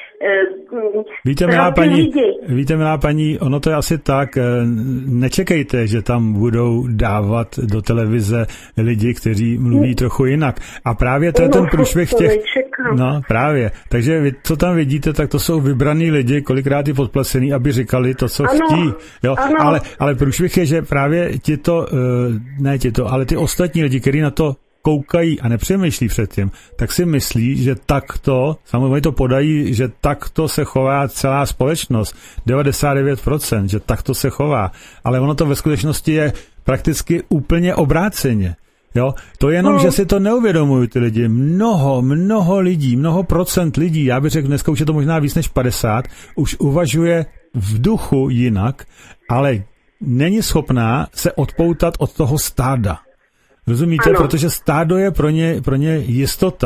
Víte, milá paní, víte, milá paní, ono to je asi tak, nečekejte, že tam budou dávat do televize lidi, kteří mluví trochu jinak. A právě to je ten průšvih těch... No, právě. Takže vy, co tam vidíte, tak to jsou vybraný lidi, kolikrát i podplacený, aby říkali to, co ano, chtí. Jo? Ano. Ale, ale průšvih je, že právě tito, ne tito, ale ty ostatní lidi, kteří na to koukají a nepřemýšlí předtím, tak si myslí, že takto, samozřejmě to podají, že takto se chová celá společnost, devadesát devět procent, že takto se chová, ale ono to ve skutečnosti je prakticky úplně obráceně. Jo? To je jenom, no. že si to neuvědomují ty lidi. Mnoho, mnoho lidí, mnoho procent lidí, já bych řekl, dneska už je to možná víc než padesát, už uvažuje v duchu jinak, ale není schopná se odpoutat od toho stáda. Rozumíte? Ano. Protože stádo je pro ně, pro ně jistota.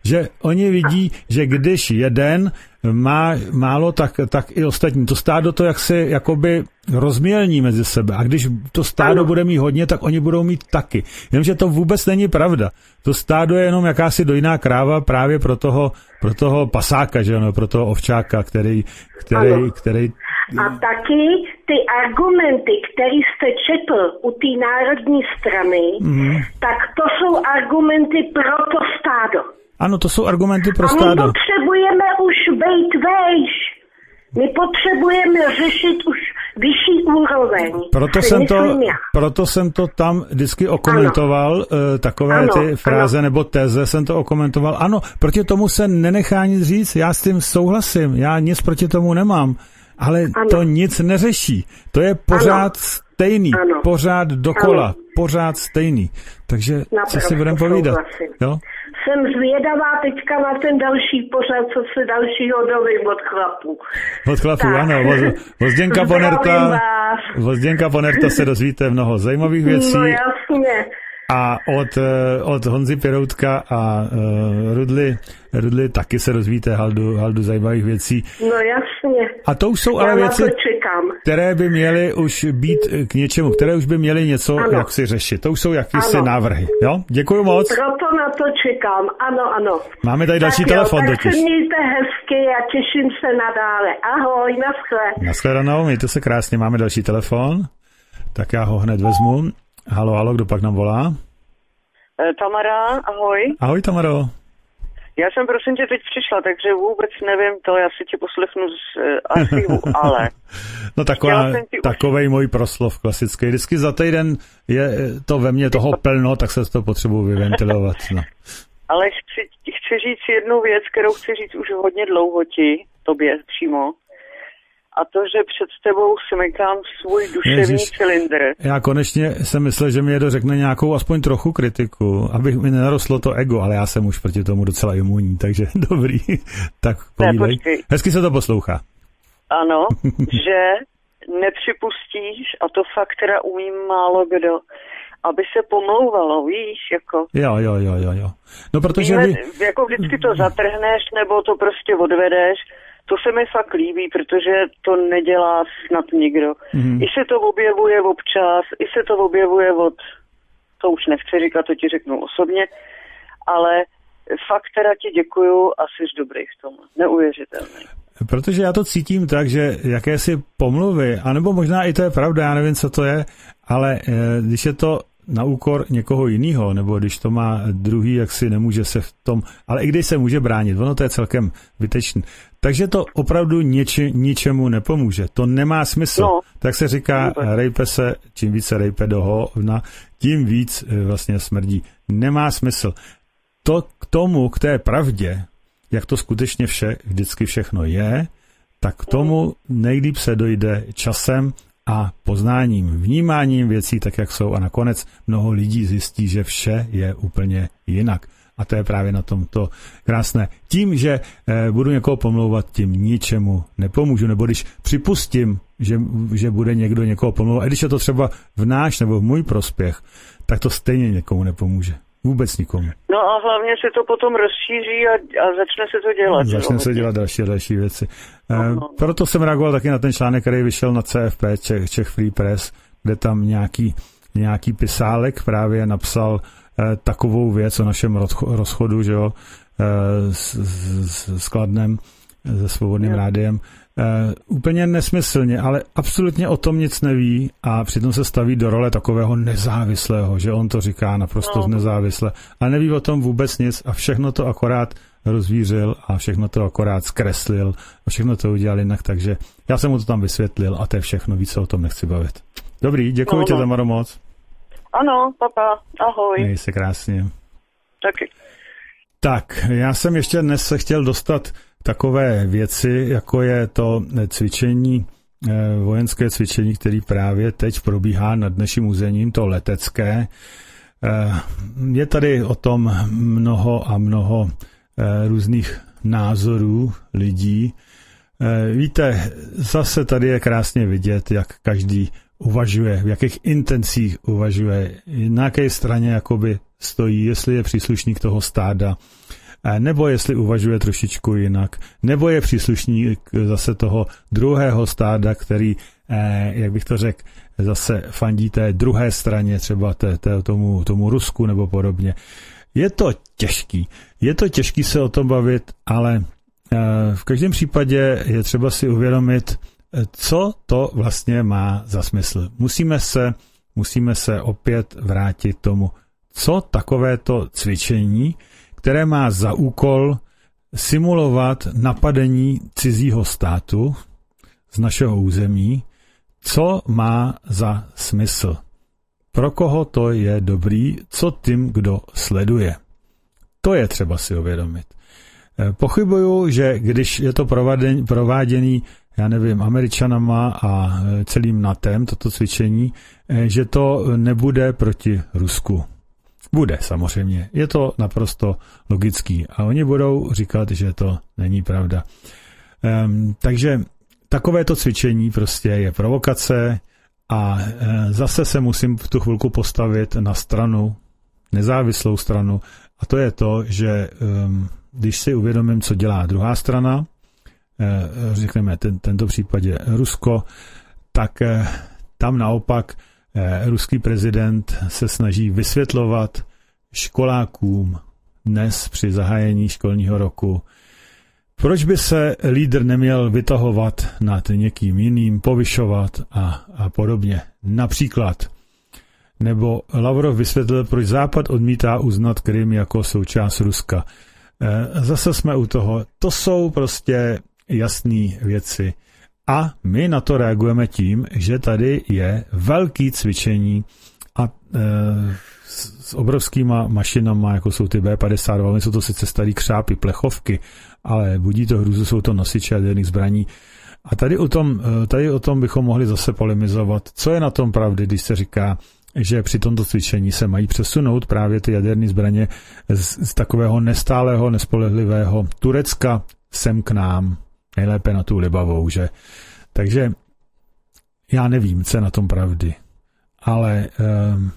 že oni vidí, že když jeden má málo, tak, tak i ostatní. To stádo to jak se jakoby rozmělní mezi sebe. A když to stádo ano. bude mít hodně, tak oni budou mít taky. Jenomže to vůbec není pravda. To stádo je jenom jakási dojná kráva právě pro toho, pro toho pasáka, že ano, pro toho ovčáka, který, který, který... A taky ty argumenty, které jste četl u té národní strany, mm. tak to jsou argumenty pro to stádo. Ano, to jsou argumenty pro a my stádo. My potřebujeme už být vejš. My potřebujeme řešit už vyšší úroveň. Proto jsem, to, proto jsem to tam vždycky okomentoval, ano. takové ano, ty fráze ano. nebo teze jsem to okomentoval. Ano, proti tomu se nenechá nic říct, já s tím souhlasím, já nic proti tomu nemám, ale ano. to nic neřeší. To je pořád ano. stejný, ano. pořád dokola, ano. pořád stejný. Takže naprosto co si budeme povídat? Jo? Jsem zvědavá teďka na ten další pořad, co se dalšího dovím od chlapů. Od chlapů, tak. ano. Vozděnka Ponerta, Vozděnka Ponerta se dozvíte mnoho zajímavých věcí. No jasně. A od, od Honzy Piroutka a uh, Rudly, Rudly taky se dozvíte haldu, haldu zajímavých věcí. No jasně. A to už jsou Já ale věci, které by měly už být k něčemu, které už by měly něco ano. jak si řešit. To už jsou jakýsi ano. návrhy. Jo? Děkuju moc. Proto na to čekám. Ano, ano. Máme tady další tak telefon jo, totiž. Tak se mějte hezky a těším se nadále. Ahoj, naschle. Naschledanou, mějte se krásně. Máme další telefon. Tak já ho hned vezmu. Halo, halo, kdo pak nám volá? Tamara, ahoj. Ahoj, Tamaro. Já jsem prosím tě teď přišla, takže vůbec nevím to, já si tě poslechnu z uh, archivu, ale... No taková, takovej už... můj proslov klasický. Vždycky za týden je to ve mně toho plno, tak se to potřebuji vyventilovat. No. Ale chci, chci říct jednu věc, kterou chci říct už hodně dlouho ti, tobě přímo. A to, že před tebou smykám svůj duševní Ježiš, cylindr. Já konečně jsem myslel, že mi Jedo řekne nějakou aspoň trochu kritiku, abych mi nenarostlo to ego, ale já jsem už proti tomu docela imunní, takže dobrý. Tak povídej. Ne, hezky se to poslouchá. Ano, že nepřipustíš, a to fakt teda umím málo kdo, aby se pomlouvalo, víš, jako... Jo, jo, jo, jo, jo. No protože Víme, vy... jako vždycky to zatrhneš, nebo to prostě odvedeš. To se mi fakt líbí, protože to nedělá snad nikdo. Mm. I se to objevuje občas, i se to objevuje od, to už nechci říkat, to ti řeknu osobně, ale fakt teda ti děkuju a jsi dobrý v tom. Neuvěřitelný. Protože já to cítím tak, že jakési pomluvy, anebo možná i to je pravda, já nevím, co to je, ale e, když je to na úkor někoho jiného, nebo když to má druhý, jak si nemůže se v tom, ale i když se může bránit, ono to je celkem vytečný. Takže to opravdu niči, ničemu nepomůže. To nemá smysl. No. Tak se říká, rejpe se, čím více rejpe do hovna, tím víc vlastně smrdí. Nemá smysl. To k tomu, k té pravdě, jak to skutečně vše, vždycky všechno je, tak k tomu nejlíp se dojde časem a poznáním, vnímáním věcí tak, jak jsou. A nakonec mnoho lidí zjistí, že vše je úplně jinak. A to je právě na tom to krásné. Tím, že eh, budu někoho pomlouvat, tím ničemu nepomůžu. Nebo když připustím, že, že bude někdo někoho pomlouvat, a když je to třeba v náš nebo v můj prospěch, tak to stejně někomu nepomůže. Vůbec nikomu. No a hlavně se to potom rozšíří a, a začne se to dělat. Začne se dělat další a další věci. No, no, no. Proto jsem reagoval taky na ten článek, který vyšel na C F P, Czech, Czech Free Press, kde tam nějaký, nějaký pisálek právě napsal eh, takovou věc o našem rozchodu, že jo, eh, s, s, s Kladnem, se Svobodným no. rádiem. Uh, úplně nesmyslně, ale absolutně o tom nic neví a přitom se staví do role takového nezávislého, že on to říká naprosto no. nezávisle a neví o tom vůbec nic a všechno to akorát rozvířil a všechno to akorát zkreslil a všechno to udělal jinak, takže já jsem mu to tam vysvětlil a to je všechno, víc se o tom nechci bavit. Dobrý, děkuji no, tě, no. Tamaro, moc. Ano, papa, ahoj. Měj se krásně. Taky. Tak, já jsem ještě dnes se chtěl dostat takové věci, jako je to cvičení, vojenské cvičení, které právě teď probíhá nad naším územím, to letecké. Je tady o tom mnoho a mnoho různých názorů lidí. Víte, zase tady je krásně vidět, jak každý uvažuje, v jakých intencích uvažuje, na jaké straně jakoby stojí, jestli je příslušník toho stáda, nebo jestli uvažuje trošičku jinak, nebo je příslušník zase toho druhého stáda, který, jak bych to řekl, zase fandí té druhé straně, třeba té, té, tomu, tomu Rusku nebo podobně. Je to těžký. Je to těžký se o tom bavit, ale v každém případě je třeba si uvědomit, co to vlastně má za smysl. Musíme se, musíme se opět vrátit tomu, co takovéto cvičení, které má za úkol simulovat napadení cizího státu z našeho území, co má za smysl. Pro koho to je dobrý, co tím, kdo sleduje. To je třeba si uvědomit. Pochybuju, že když je to prováděný, já nevím, Američanama a celým NATEM, toto cvičení, že to nebude proti Rusku. Bude samozřejmě. Je to naprosto logický. A oni budou říkat, že to není pravda. Um, takže takovéto cvičení prostě je provokace a e, zase se musím v tu chvilku postavit na stranu, nezávislou stranu, a to je to, že um, když si uvědomím, co dělá druhá strana, e, řekneme ten, tento případě Rusko, tak e, tam naopak e, ruský prezident se snaží vysvětlovat školákům dnes při zahájení školního roku, proč by se lídr neměl vytahovat nad někým jiným, povyšovat a, a podobně. Například. Nebo Lavrov vysvětlil, proč Západ odmítá uznat Krym jako součást Ruska. E, zase jsme u toho. To jsou prostě jasné věci. A my na to reagujeme tím, že tady je velký cvičení a e, s, s obrovskýma mašinama, jako jsou ty bé padesát dva, jsou to sice starý křápy, plechovky, ale budí to hrůzu, jsou to nosiče jaderných zbraní. A tady o tom, tady o tom bychom mohli zase polemizovat, co je na tom pravdy, když se říká, že při tomto cvičení se mají přesunout právě ty jaderné zbraně z, z takového nestálého, nespolehlivého Turecka sem k nám, nejlépe na tu Libavou, že? Takže já nevím, co je na tom pravdy, ale um,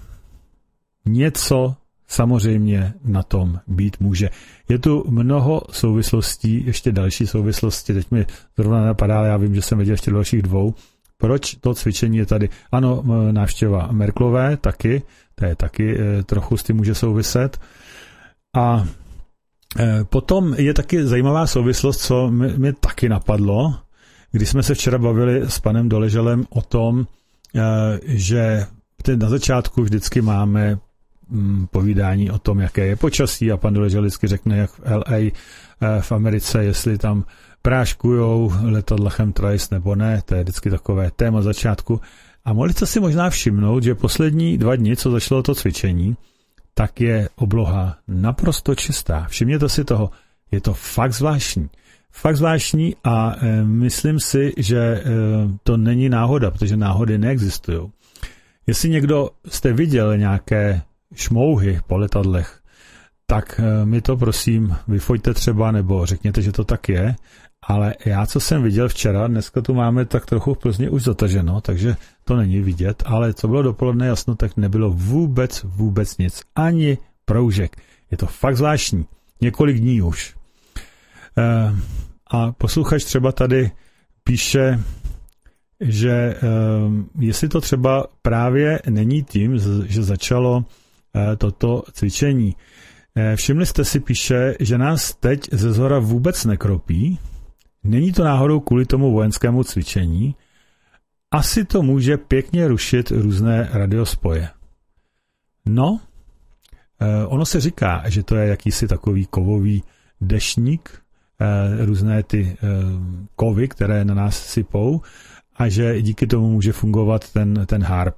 něco samozřejmě na tom být může. Je tu mnoho souvislostí, ještě další souvislosti, teď mi zrovna napadá, ale já vím, že jsem viděl ještě dalších dvou. Proč to cvičení je tady? Ano, návštěva Merkelové taky, to je taky e, trochu s tím může souviset. A e, potom je taky zajímavá souvislost, co mi, mi taky napadlo, když jsme se včera bavili s panem Doleželem o tom, e, že na začátku vždycky máme povídání o tom, jaké je počasí a pan Doležel vždycky řekne, jak v el ej v Americe, jestli tam práškujou letadla chemtrails nebo ne, to je vždycky takové téma začátku. A mohli jste si možná všimnout, že poslední dva dny, co začalo to cvičení, tak je obloha naprosto čistá. Všimněte si toho, je to fakt zvláštní. Fakt zvláštní a e, myslím si, že e, to není náhoda, protože náhody neexistují. Jestli někdo jste viděl nějaké šmouhy po letadlech, tak mi to prosím vyfoťte třeba, nebo řekněte, že to tak je, ale já, co jsem viděl včera, dneska tu máme tak trochu v Plzni už zataženo, takže to není vidět, ale co bylo dopoledne jasno, tak nebylo vůbec, vůbec nic, ani proužek. Je to fakt zvláštní, několik dní už. E, a posluchač třeba tady píše, že e, jestli to třeba právě není tím, že začalo toto cvičení. Všimli jste si, píše, že nás teď ze zhora vůbec nekropí. Není to náhodou kvůli tomu vojenskému cvičení. Asi to může pěkně rušit různé radiospoje. No, ono se říká, že to je jakýsi takový kovový deštník, různé ty kovy, které na nás sypou a že díky tomu může fungovat ten, ten harp.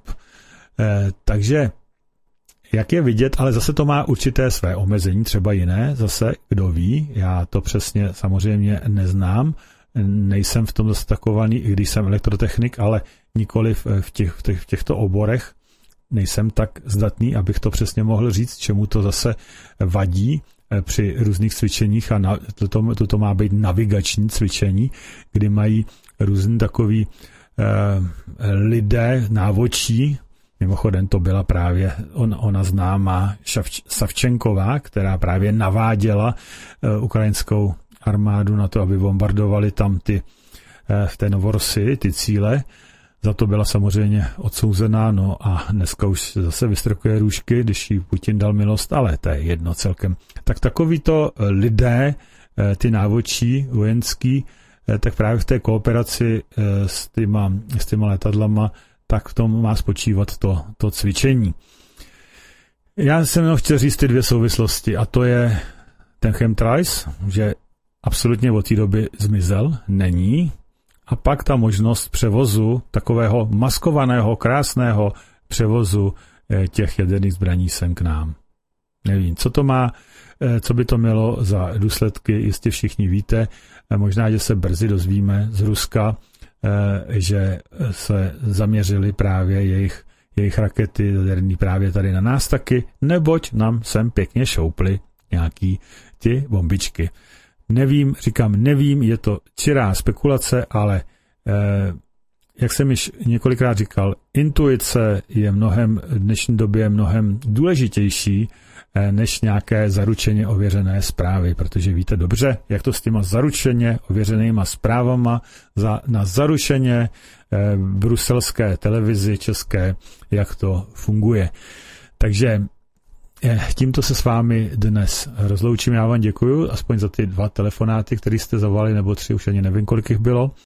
Takže jak je vidět, ale zase to má určité své omezení, třeba jiné, zase kdo ví, já to přesně samozřejmě neznám, nejsem v tom zastakovaný, i když jsem elektrotechnik, ale nikoliv v, těch, v, těch, v těchto oborech nejsem tak zdatný, abych to přesně mohl říct, čemu to zase vadí při různých cvičeních a na, toto, toto má být navigační cvičení, kdy mají různý takový eh, lidé, návodčí, Mimochodem to byla právě on, ona známá Šavč, Savčenková, která právě naváděla uh, ukrajinskou armádu na to, aby bombardovali tam ty uh, v té Novorosii, ty cíle. Za to byla samozřejmě odsouzená, no a dneska už zase vystrkuje růžky, když jí Putin dal milost, ale to je jedno celkem. Tak takovýto lidé, ty návodčí vojenský, tak právě v té kooperaci s těma, s těma letadlama, tak v tom má spočívat to, to cvičení. Já jsem jenom chtěl říct ty dvě souvislosti, a to je ten chemtrails, že absolutně od té doby zmizel, není. A pak ta možnost převozu, takového maskovaného, krásného převozu těch jaderných zbraní sem k nám. Nevím, co to má, co by to mělo za důsledky, jistě všichni víte. Možná, že se brzy dozvíme z Ruska, že se zaměřili právě jejich, jejich rakety jaderný právě tady na nás taky, neboť nám sem pěkně šouply nějaký ty bombičky. Nevím, říkám nevím, je to čirá spekulace, ale eh, jak jsem již několikrát říkal, intuice je mnohem, v dnešní době mnohem důležitější eh, než nějaké zaručeně ověřené zprávy, protože víte dobře, jak to s těma zaručeně ověřenýma zprávama za, na zaručeně eh, bruselské televizi české, jak to funguje. Takže tímto se s vámi dnes rozloučím. Já vám děkuju, aspoň za ty dva telefonáty, které jste zavolali, nebo tři, už ani nevím, kolik jich bylo.